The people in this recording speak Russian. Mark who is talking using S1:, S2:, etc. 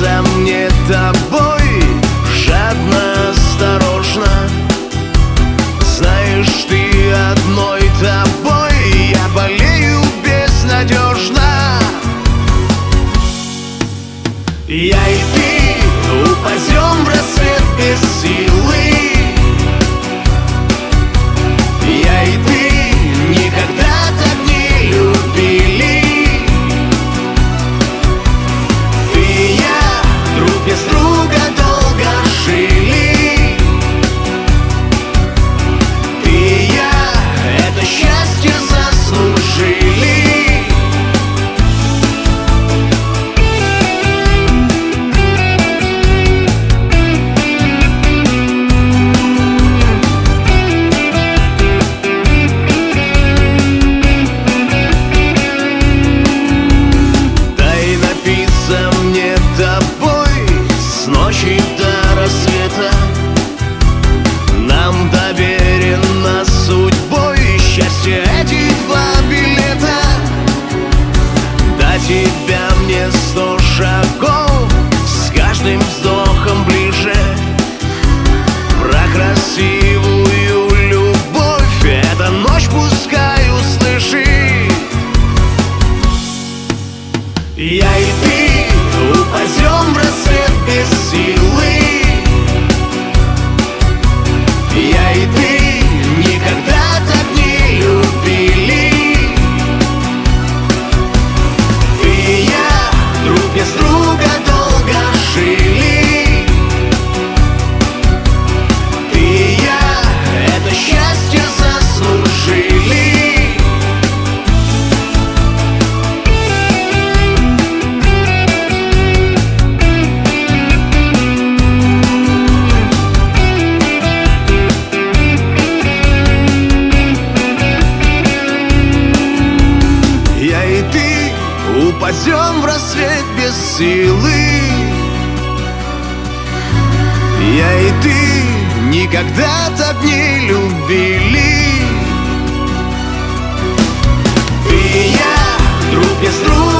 S1: напиться мне тобой жадно, осторожно. Знаешь, ты одной тобой я болею безнадежно. Я и ты упадем в рассвет без силы. Я и ты никогда так не любили. Ты и я друг без друга долго жили. Ты и я это счастье заслужили. С ночи до рассвета нам доверено судьбой счастье, эти два билета. До тебя мне 100 шагов, с каждым вздохом ближе. Про красивую любовь эта ночь пускай услышит. Я и ты упадем в рассвет без силы. Я и ты никогда так не любили. Ты и я друг без друга долго жили. Ты и я это счастье заслужили. Упадем в рассвет без силы. Я и ты никогда так не любили. Ты и я друг без друга